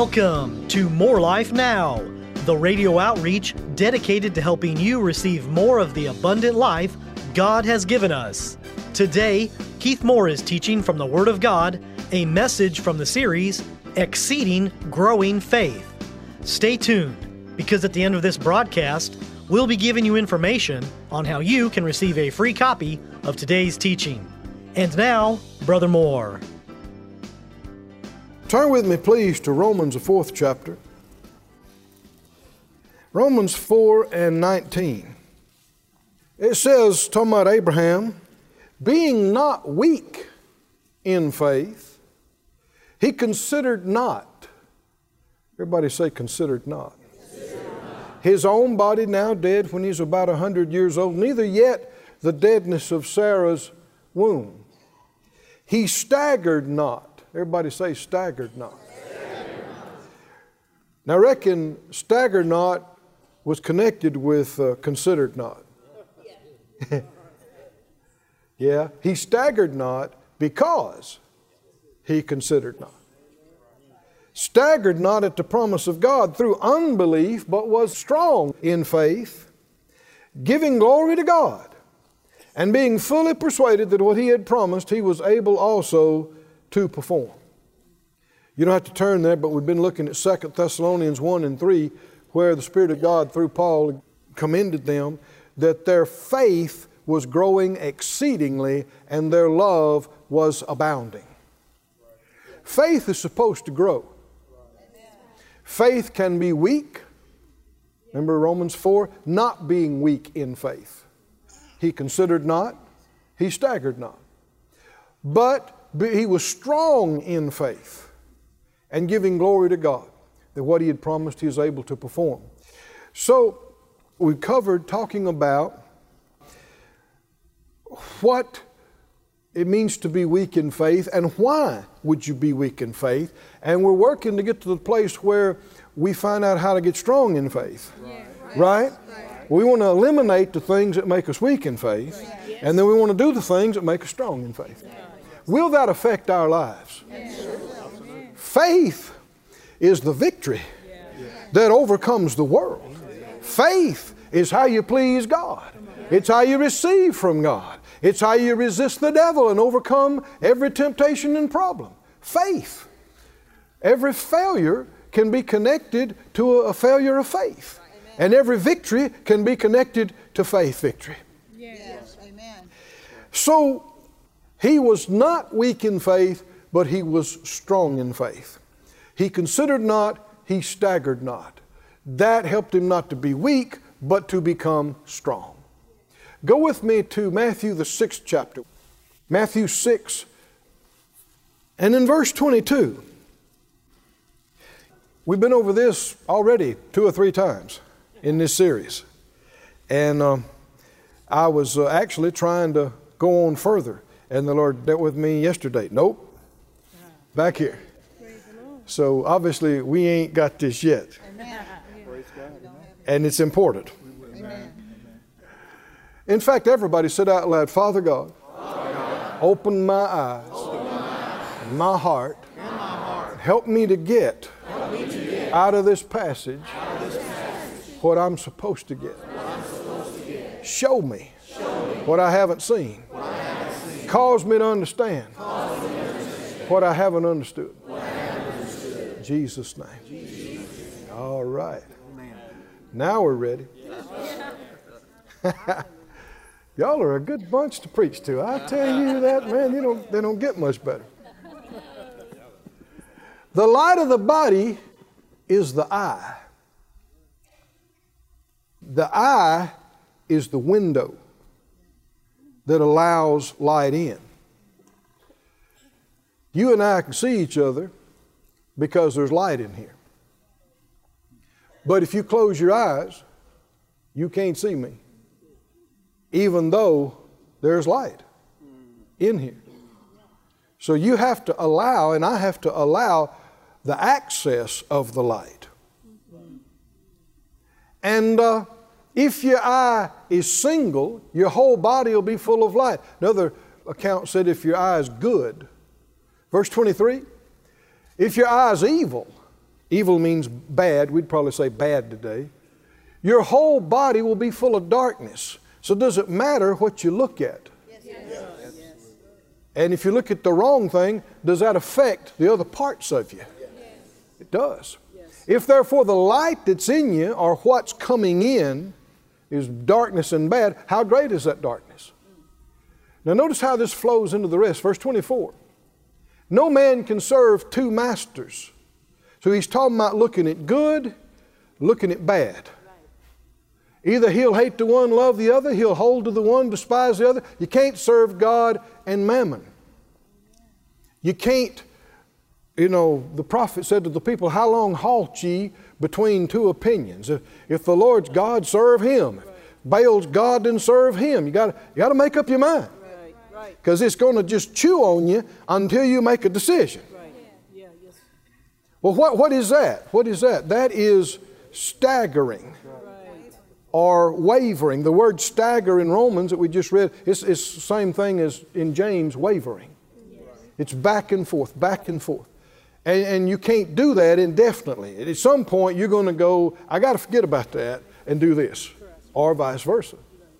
Welcome to More Life Now, the radio outreach dedicated to helping you receive more of the abundant life God has given us. Today, Keith Moore is teaching from the Word of God, a message from the series, Exceeding Growing Faith. Stay tuned, because at the end of this broadcast, we'll be giving you information on how you can receive a free copy of today's teaching. And now, Brother Moore. Turn with me, please, to Romans, the 4th chapter. Romans 4 and 19. It says, talking about Abraham, being not weak in faith, he considered not. Everybody say, considered not. His own body now dead when he's about 100 years old, neither yet the deadness of Sarah's womb. He staggered not. Everybody say, staggered not. Now, I reckon staggered not was connected with considered not. Yeah, he staggered not because he considered not. Staggered not at the promise of God through unbelief, but was strong in faith, giving glory to God, and being fully persuaded that what he had promised, he was able also to perform. You don't have to turn there, but we've been looking at 2 Thessalonians 1 and 3, where the Spirit of God through Paul commended them that their faith was growing exceedingly and their love was abounding. Faith is supposed to grow. Faith can be weak. Remember Romans 4? Not being weak in faith. He considered not, he staggered not. But he was strong in faith and giving glory to God that what he had promised he was able to perform. So we covered talking about what it means to be weak in faith and why would you be weak in faith. And we're working to get to the place where we find out how to get strong in faith. Right? We want to eliminate the things that make us weak in faith, and then we want to do the things that make us strong in faith. Will that affect our lives? Faith is the victory that overcomes the world. Faith is how you please God. It's how you receive from God. It's how you resist the devil and overcome every temptation and problem. Faith. Every failure can be connected to a failure of faith. And every victory can be connected to faith victory. Yes. Amen. So he was not weak in faith, but he was strong in faith. He considered not, he staggered not. That helped him not to be weak, but to become strong. Go with me to Matthew, the 6th chapter. Matthew 6, and in verse 22. We've been over this already 2 or 3 times in this series. And I was actually trying to go on further. And the Lord dealt with me yesterday. Nope. Back here. So obviously we ain't got this yet. And it's important. In fact, everybody said out loud, Father God, open my eyes, my heart, help me to get out of this passage what I'm supposed to get. Show me what I haven't seen. Cause me to understand what I haven't understood. In Jesus' name. All right. Now we're ready. Y'all are a good bunch to preach to. I tell you that, man, they don't get much better. The light of the body is the eye. The eye is the window that allows light in. You and I can see each other because there's light in here. But if you close your eyes, you can't see me, even though there's light in here. So you have to allow, and I have to allow, the access of the light. And if your eye is single, your whole body will be full of light. Another account said if your eye is good. Verse 23, if your eye is evil, Evil means bad. We'd probably say bad today. Your whole body will be full of darkness. So does it matter what you look at? Yes. And if you look at the wrong thing, does that affect the other parts of you? It does. If therefore the light that's in you, or what's coming in, is darkness and bad, how great is that darkness? Now notice how this flows into the rest. Verse 24. No man can serve two masters. So he's talking about looking at good, looking at bad. Either he'll hate the one, love the other. He'll hold to the one, despise the other. You can't serve God and mammon. You can't, the prophet said to the people, how long halt ye between two opinions? If the Lord's God, serve Him. If Baal's God, then serve Him. You got to make up your mind. Because it's going to just chew on you until you make a decision. Well, what is that? What is that? That is staggering or wavering. The word stagger in Romans that we just read is the same thing as in James, wavering. It's back and forth, back and forth. And you can't do that indefinitely. At some point you're going to go, I got to forget about that and do this, or vice versa.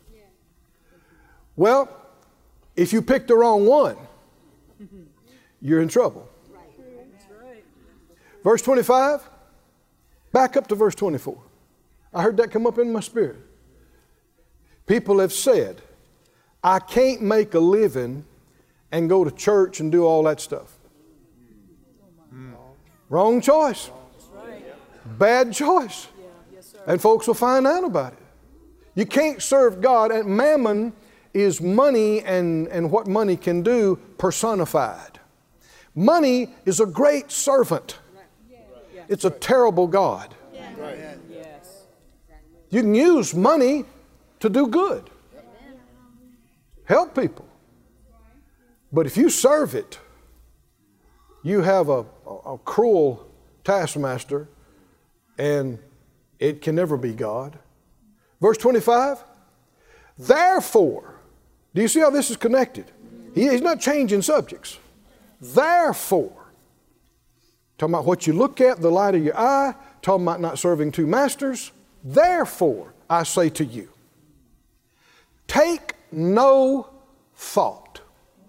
Well, if you pick the wrong one, you're in trouble. Verse 25, back up to verse 24. I heard that come up in my spirit. People have said, I can't make a living and go to church and do all that stuff. Wrong choice. Bad choice. And folks will find out about it. You can't serve God. And mammon is money and what money can do personified. Money is a great servant. It's a terrible God. You can use money to do good. Help people. But if you serve it, you have a cruel taskmaster, and it can never be God. Verse 25, therefore, do you see how this is connected? He's not changing subjects. Therefore, talking about what you look at, the light of your eye, talking about not serving two masters. Therefore, I say to you, take no thought.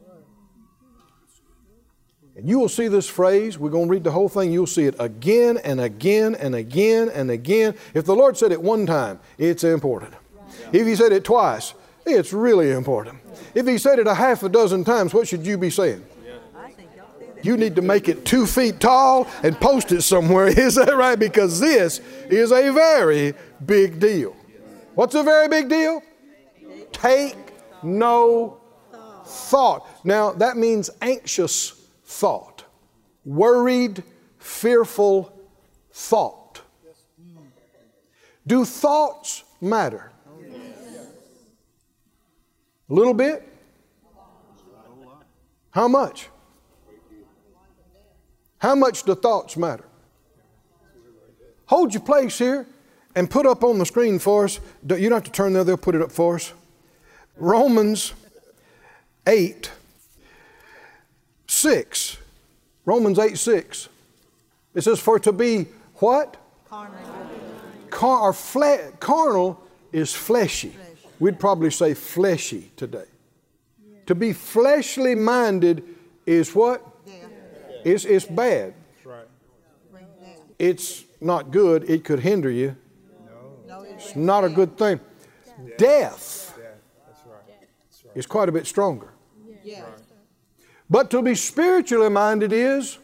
And you will see this phrase, we're going to read the whole thing, you'll see it again and again and again and again. If the Lord said it one time, it's important. If He said it twice, it's really important. If He said it a half a dozen times, what should you be saying? You need to make it 2 feet tall and post it somewhere. Is that right? Because this is a very big deal. What's a very big deal? Take no thought. Now, that means anxious thought. Worried, fearful thought. Do thoughts matter? A little bit? How much? How much do thoughts matter? Hold your place here and put up on the screen for us. You don't have to turn there, they'll put it up for us. Romans 8:6. Romans 8:6. It says, for to be what? Carnal is fleshy. We'd probably say fleshy today. To be fleshly minded is what? It's bad. It's not good. It could hinder you. It's not a good thing. Death is quite a bit stronger. But to be spiritually minded is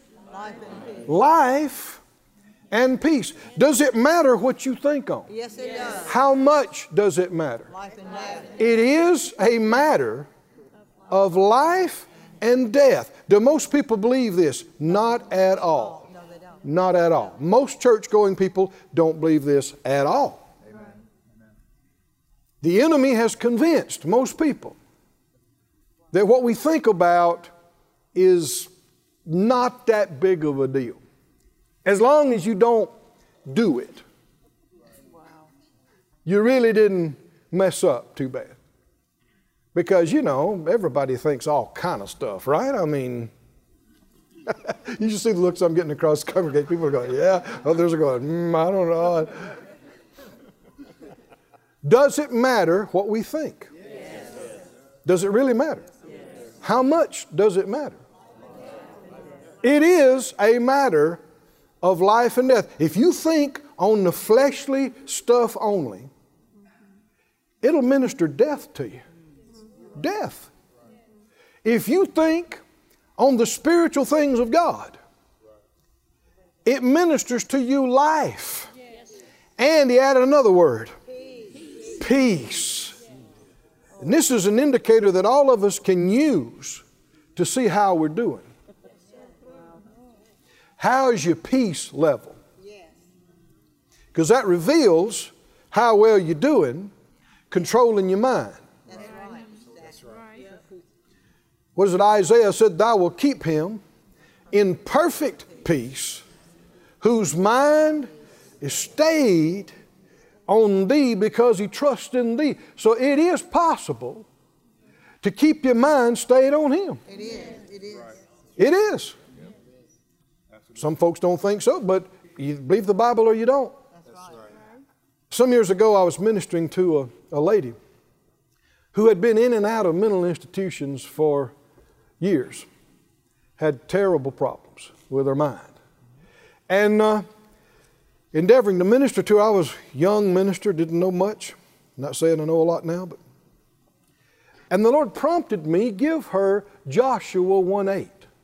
life and peace. Does it matter what you think on? Yes, it does. How much does it matter? Life and death. It is a matter of life and death. Do most people believe this? Not at all. No, they don't. Not at all. Most church-going people don't believe this at all. Amen. The enemy has convinced most people that what we think about is not that big of a deal. As long as you don't do it. You really didn't mess up too bad. Because, everybody thinks all kind of stuff, right? I mean, You should see the looks I'm getting across the congregation. People are going, yeah. Others are going, I don't know. Does it matter what we think? Yes. Does it really matter? Yes. How much does it matter? It is a matter of life and death. If you think on the fleshly stuff only, it'll minister death to you. Death. If you think on the spiritual things of God, it ministers to you life. And he added another word. Peace. And this is an indicator that all of us can use to see how we're doing. How is your peace level? Because that reveals how well you're doing controlling your mind. That's right. What is it? Isaiah said, thou wilt keep him in perfect peace, whose mind is stayed on thee because he trusts in thee. So it is possible to keep your mind stayed on him. It is. It is. It is. Some folks don't think so, but you believe the Bible or you don't. That's right. Some years ago, I was ministering to a lady who had been in and out of mental institutions for years, had terrible problems with her mind. And endeavoring to minister to her, I was a young minister, didn't know much. Not saying I know a lot now, and the Lord prompted me, give her Joshua 1:8.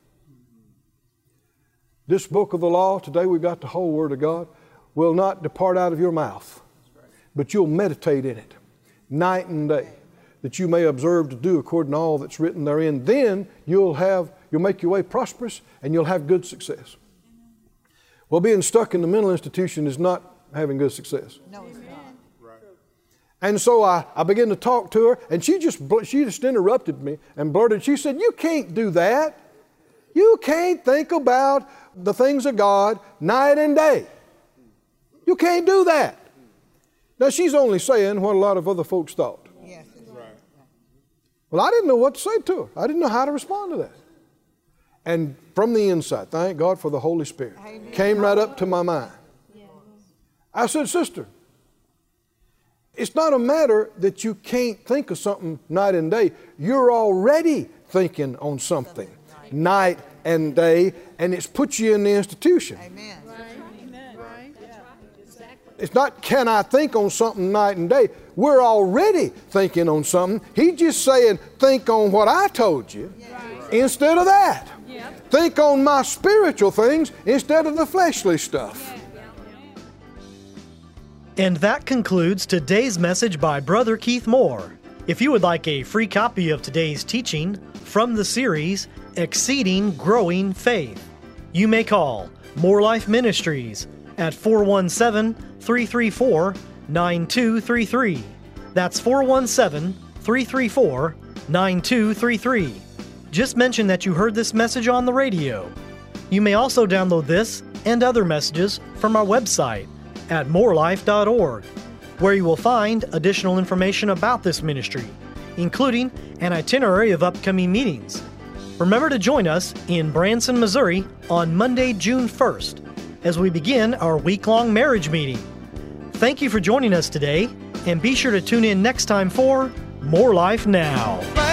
This book of the law, today we've got the whole Word of God, will not depart out of your mouth, but you'll meditate in it night and day, that you may observe to do according to all that's written therein. Then you'll make your way prosperous and you'll have good success. Well, being stuck in the mental institution is not having good success. No, it's not. And so I began to talk to her, and she just interrupted me and blurted. She said, you can't do that. You can't think about the things of God night and day. You can't do that. Now, she's only saying what a lot of other folks thought. Yes, it's right. Well, I didn't know what to say to her. I didn't know how to respond to that. And from the inside, thank God for the Holy Spirit, came right up to my mind. I said, sister, it's not a matter that you can't think of something night and day. You're already thinking on something night and day, and it's put you in the institution. Amen. It's not, can I think on something night and day? We're already thinking on something. He's just saying, think on what I told you instead of that. Think on my spiritual things instead of the fleshly stuff. And that concludes today's message by Brother Keith Moore. If you would like a free copy of today's teaching from the series, Exceeding Growing Faith, you may call More Life Ministries at 417-334-9233. That's 417-334-9233. Just mention that you heard this message on the radio. You may also download this and other messages from our website at morelife.org, where you will find additional information about this ministry, including an itinerary of upcoming meetings. Remember to join us in Branson, Missouri on Monday, June 1st, as we begin our week-long marriage meeting. Thank you for joining us today, and be sure to tune in next time for More Life Now.